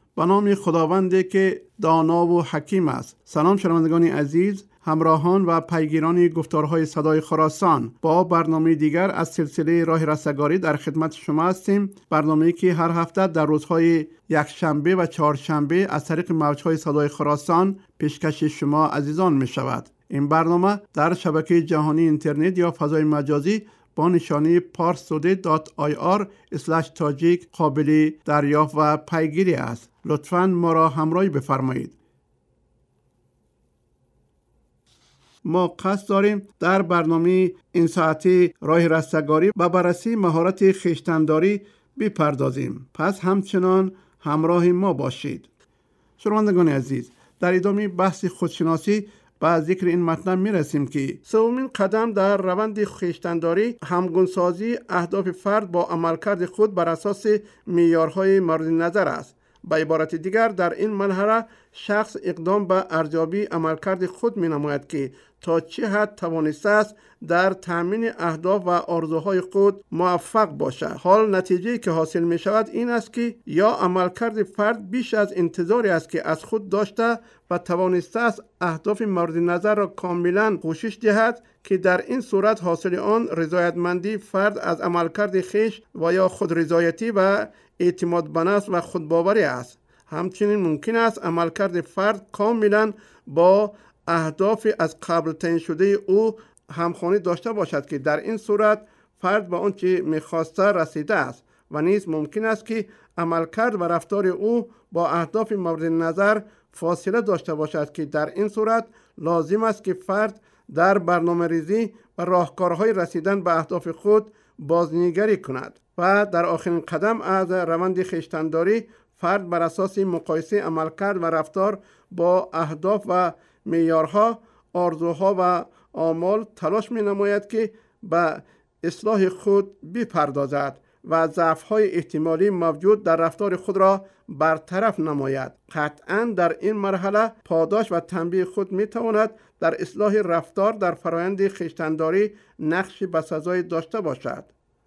به نام خداوندی که دانا و حکیم است. سلام شنوندگان عزیز، همراهان و پیگیران گفتارهای صدای خراسان، با برنامه دیگر از سلسله راه رستگاری در خدمت شما هستیم. برنامه‌ای که هر هفته در روزهای یکشنبه و چهارشنبه از طریق موج‌های صدای خراسان پیشکش شما عزیزان می شود. این برنامه در شبکه جهانی اینترنت یا فضای مجازی با نشانی parstoday.ir/tajik قابل دریافت و پیگیری است. لطفاً ما را همراهی بفرمایید. ما قصد داریم در برنامه این ساعتی راه رستگاری و بررسی مهارت خویشتن‌داری بپردازیم. پس همچنان همراه ما باشید. شنوندگان عزیز، در ادامه بحث خودشناسی با ذکر این مطلب میرسیم که سومین قدم در روند خویشتن‌داری همگونسازی اهداف فرد با عملکرد خود بر اساس معیارهای مورد نظر است. به عبارت دیگر، در این مرحله شخص اقدام به ارزیابی عملکرد خود می نماید که تا چه حد توانسته است در تامین اهداف و آرزوهای خود موفق باشد. حال نتیجه‌ای که حاصل می شود این است که یا عملکرد فرد بیش از انتظاری است که از خود داشته و توانسته است اهداف مورد نظر را کاملا پوشش دهد که در این صورت حاصل آن رضایتمندی فرد از عملکرد خویش و یا خودرضایتی و اعتماد به نفس و خودباوری است. همچنین ممکن است عملکرد فرد کاملا با اهداف از قبل تعیین شده او همخوانی داشته باشد که در این صورت فرد به آنچه می‌خواسته رسیده است و نیز ممکن است که عملکرد و رفتار او با اهداف مورد نظر فاصله داشته باشد که در این صورت لازم است که فرد در برنامه‌ریزی و راهکارهای رسیدن به اهداف خود بازنگری کند. و در آخرین قدم از روند خویشتن‌داری فرد بر اساس مقایسه عملکرد و رفتار با اهداف و معیارها، آرزوها و آمال تلاش می نماید که به اصلاح خود بپردازد و ضعف‌های احتمالی موجود در رفتار خود را برطرف نماید. قطعاً در این مرحله پاداش و تنبیه خود می تواند در اصلاح رفتار در فرآیند خویشتن‌داری نقشی بسزایی داشته باشد.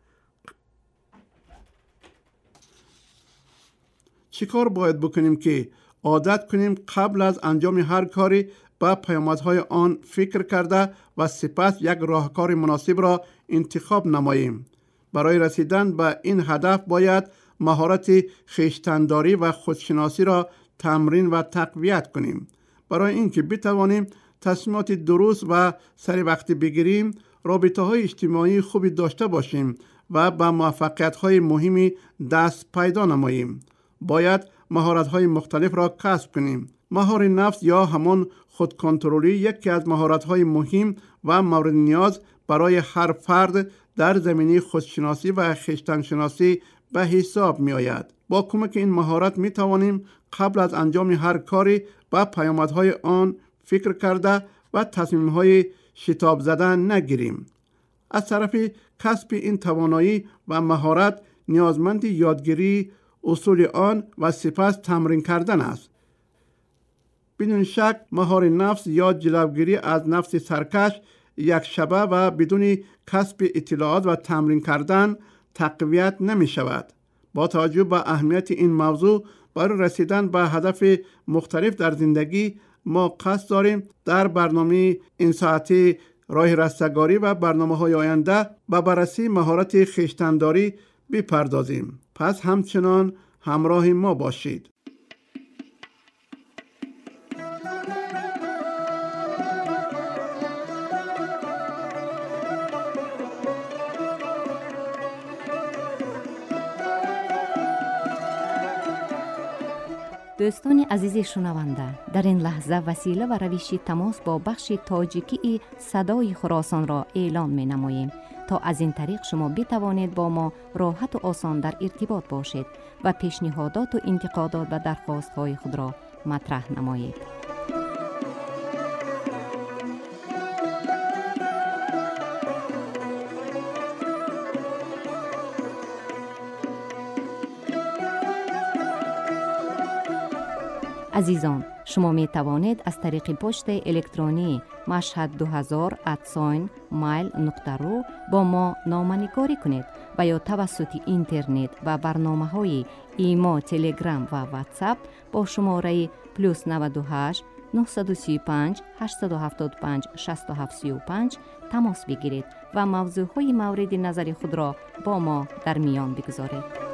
چی کار باید بکنیم که عادت کنیم قبل از انجام هر کاری به پیامدهای آن فکر کرده و سپس یک راهکار مناسب را انتخاب نماییم؟ برای رسیدن به این هدف باید مهارت خویشتن‌داری و خودشناسی را تمرین و تقویت کنیم. برای اینکه بتوانیم تصمیمات درست و سریع وقتی بگیریم، رابطه‌های اجتماعی خوبی داشته باشیم و به موفقیت‌های مهمی دست پیدا نماییم. باید مهارت‌های مختلف را کسب کنیم. مهار نفس یا همان خودکنترلی یکی از مهارت‌های مهم و مورد نیاز برای هر فرد در زمینه خودشناسی و خویشتن‌شناسی به حساب می‌آید. با کمک این مهارت می‌توانیم قبل از انجام هر کاری به پیامدهای آن فکر کرده و تصمیم‌های شتاب زده نگیریم. از طرف کسب این توانایی و مهارت نیازمند یادگیری اصول آن و سپس تمرین کردن است. بدون شک مهار نفس یا جلوگیری از نفس سرکش یک شبه و بدون کسب اطلاعات و تمرین کردن تقویت نمی شود. با توجه به اهمیت این موضوع برای رسیدن به هدف مختلف در زندگی ما قصد داریم در برنامه این ساعتی راه رستگاری و برنامه‌های آینده به بررسی مهارت خویشتن‌داری بپردازیم. پس همچنان همراه ما باشید. دوستان عزیز شنونده، در این لحظه وسیله و روش تماس با بخش تاجیکی صدای خراسان را اعلام می نماییم تا از این طریق شما بتوانید با ما راحت و آسان در ارتباط باشید و پیشنهادات و انتقادات و درخواست‌های خود را مطرح نمایید. عزیزان، شما می توانید از طریق پست الکترونی mashhad2000@mail.ru با ما نامه‌نگاری کنید و یا توسط اینترنت و برنامه‌های ایما، تلگرام و واتساپ با شماره +98 935 875 6735 تماس بگیرید و موضوعهای مورد نظر خود را با ما در میان بگذارید.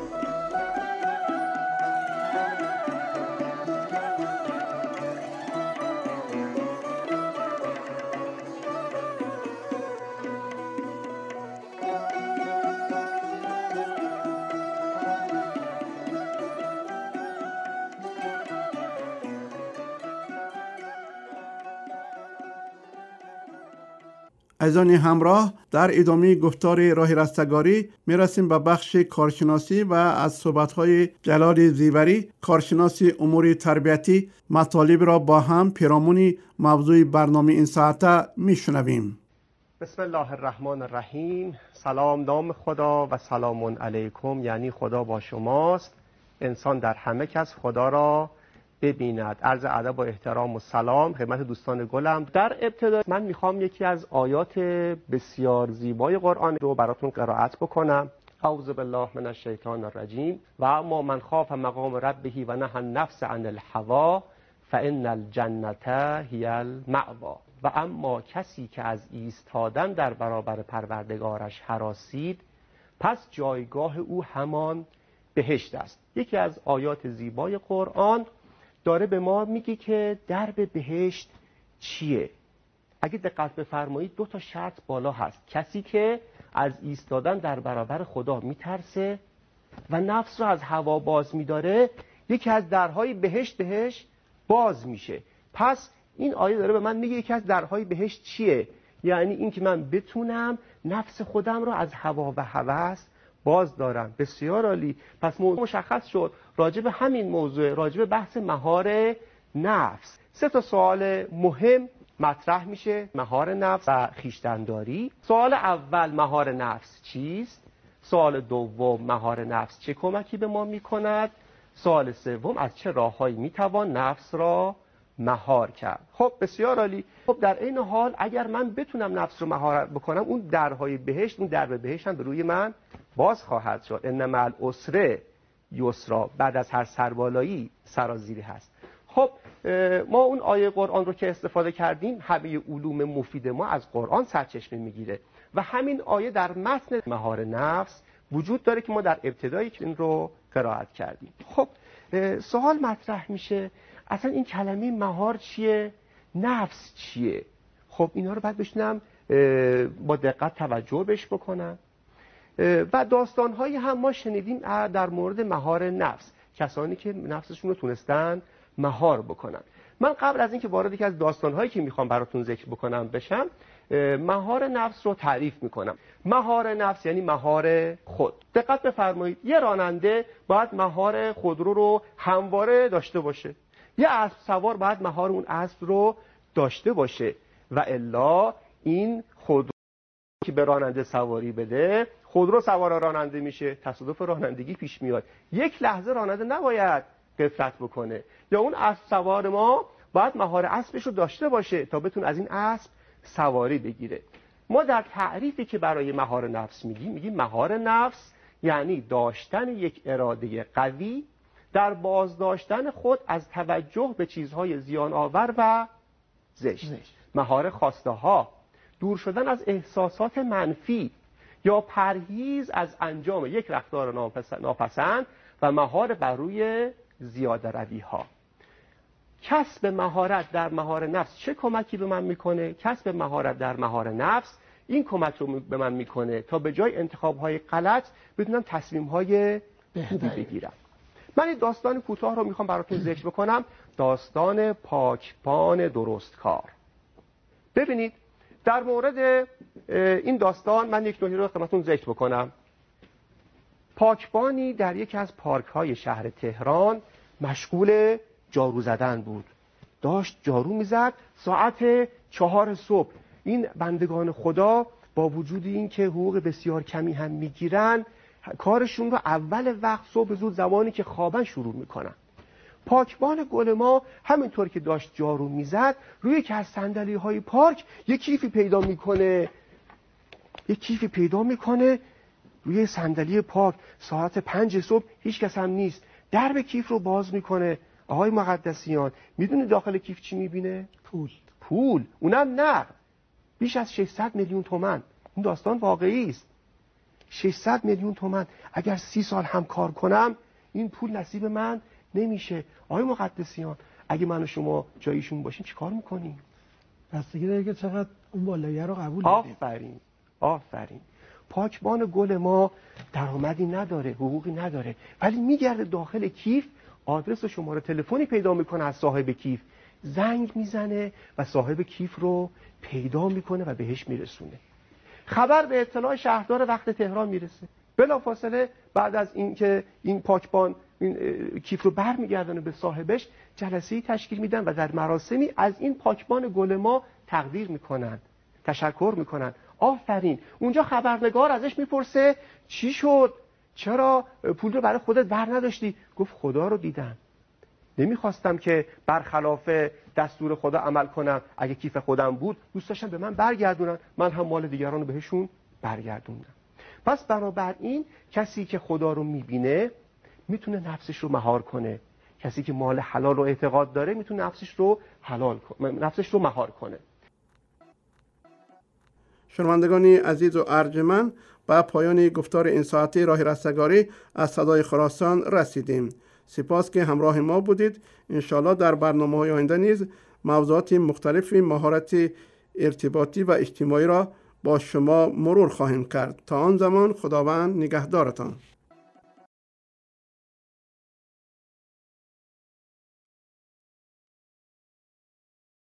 عزیزان همراه، در ادامه گفتار راه رستگاری میرسیم به بخش کارشناسی و از صحبت‌های جلال زیوری، کارشناس امور تربیتی، مطالب را با هم پیرامون موضوع برنامه این ساعته میشنویم. بسم الله الرحمن الرحیم. سلام نام خدا و سلام علیکم، یعنی خدا با شماست. انسان در همه کس خدا را ببیند. عرض ادب و احترام و سلام خدمت دوستان گلم. در ابتدا من میخوام یکی از آیات بسیار زیبای قرآن رو براتون قرائت بکنم. اعوذ بالله من الشیطان الرجیم. و اما من خاف مقام ربه و نهى النفس عن الهوى فان الجنة هی المأوى. و اما کسی که از ایستادن در برابر پروردگارش هراسید، پس جایگاه او همان بهشت است. یکی از آیات زیبای قرآن داره به ما میگه که درب بهشت چیه. اگه دقت بفرمایید 2 شرط بالا هست. کسی که از ایستادن در برابر خدا میترسه و نفس رو از هوا باز میداره، یکی از درهای بهشت بهش باز میشه. پس این آیه داره به من میگه یکی از درهای بهشت چیه؟ یعنی این که من بتونم نفس خودم رو از هوا و هوس باز دارم. بسیار عالی. پس موضوع مشخص شد. راجع به همین موضوع، راجع به بحث مهار نفس 3 سوال مهم مطرح میشه: مهار نفس و خویشتن‌داری. سوال اول، مهار نفس چیست؟ سوال دوم، مهار نفس چه کمکی به ما میکند؟ سوال سوم، از چه راههایی میتوان نفس را مهار کرد؟ خب بسیار عالی. خب در این حال اگر من بتونم نفس رو مهار بکنم، اون درهای بهشت، اون درب بهشت هم به روی من باز خواهد شد. ان مع العسر یسرا. بعد از هر سربالایی سرازیری هست. خب ما اون آیه قرآن رو که استفاده کردیم، همه علوم مفید ما از قرآن سرچشمه میگیره و همین آیه در متن مهار نفس وجود داره که ما در ابتدای این رو قرائت کردیم. خب سوال مطرح میشه، اصلا این کلمه مهار چیه؟ نفس چیه؟ خب اینا رو باید بشنم با دقت توجه بهش بکنم. و داستان‌هایی هم ما شنیدیم در مورد مهار نفس، کسانی که نفسشون رو تونستن مهار بکنن. من قبل از اینکه وارد یکی از داستان‌هایی که میخوام براتون ذکر بکنم بشم، مهار نفس رو تعریف میکنم. مهار نفس یعنی مهار خود. دقت بفرمایید، یه راننده باید مهار خودرو رو همواره داشته باشه. یه اسب سوار باید مهار اون اسب رو داشته باشه و الا این خودرو که به راننده سواری بده، خودرو سوار راننده میشه، تصادف رانندگی پیش میاد. یک لحظه راننده نباید غفلت بکنه. یا اون اسب سوار ما باید مهار اسبش رو داشته باشه تا بتونه از این اسب سواری بگیره. ما در تعریفی که برای مهار نفس میگیم مهار نفس یعنی داشتن یک اراده قوی در بازداشتن خود از توجه به چیزهای زیان آور و زشت. مهار خواسته ها، دور شدن از احساسات منفی یا پرهیز از انجام یک رفتار ناپسند و مهار بر روی زیاده روی ها. کسب مهارت در مهار نفس چه کمکی به من میکنه؟ کسب مهارت در مهار نفس این کمک رو به من میکنه تا به جای انتخاب‌های غلط بتونم تصمیم‌های خوبی بگیرم. من این داستان کوتاه رو میخوام براتون ذکر بکنم، داستان پاکبان درستکار. ببینید در مورد این داستان من یک نکته رو خدمتتون ذکر بکنم. پاکبانی در یکی از پارک‌های شهر تهران مشغول جارو زدن بود. داشت جارو میزد. ساعت 4 صبح این بندگان خدا با وجود این که حقوق بسیار کمی هم میگیرن، کارشون رو اول وقت صبح زود زمانی که خوابن شروع میکنن. پاکبان گل ما همینطور که داشت جارو میزد روی یکی از صندلی‌های پارک یک کیفی پیدا میکنه روی صندلی پارک. ساعت 5 صبح هیچ کس هم نیست. درب کیف رو باز میکنه. آقای مقدسیان میدونی داخل کیف چی میبینه؟ پول. اونم نه، بیش از 600 میلیون تومان. این داستان واقعی است. 600 میلیون تومان. اگر 30 سال هم کار کنم این پول نصیب من نمیشه. آقای مقدسیان اگه من و شما جایشون باشیم چی کار میکنیم؟ بستگی داره که چقدر اون بالاییه رو قبول داریم. آفرین. پاکبان گل ما درآمدی نداره، حقوقی نداره، ولی میگرده داخل کیف، آدرس و شماره تلفنی پیدا میکنه از صاحب کیف، زنگ میزنه و صاحب کیف رو پیدا میکنه و بهش میرسونه. خبر به اطلاع شهردار وقت تهران میرسه. بلافاصله بعد از اینکه این پاکبان این کیف رو برمیگردونه به صاحبش، جلسه‌ای تشکیل میدن و در مراسمی از این پاکبان گل ما تقدیر میکنن، تشکر میکنن. آفرین. اونجا خبرنگار ازش میپرسه چی شد؟ چرا پول رو برای خودت بر نداشتی؟ گفت خدا رو دیدم، نمیخواستم که برخلاف دستور خدا عمل کنم. اگه کیف خودم بود دوست داشتم به من برگردونن، من هم مال دیگران رو بهشون برگردوندم. پس بنابراین کسی که خدا رو میبینه میتونه نفسش رو مهار کنه. کسی که مال حلال رو اعتقاد داره میتونه نفسش رو مهار کنه. شنوندگان عزیز و ارجمند، به پایان گفتار این ساعتی راه رستگاری از صدای خراسان رسیدیم. سپاس که همراه ما بودید. انشاءالله در برنامه‌های آینده نیز موضوعات مختلف مهارت ارتباطی و اجتماعی را با شما مرور خواهیم کرد. تا آن زمان خداوند نگهدارتان.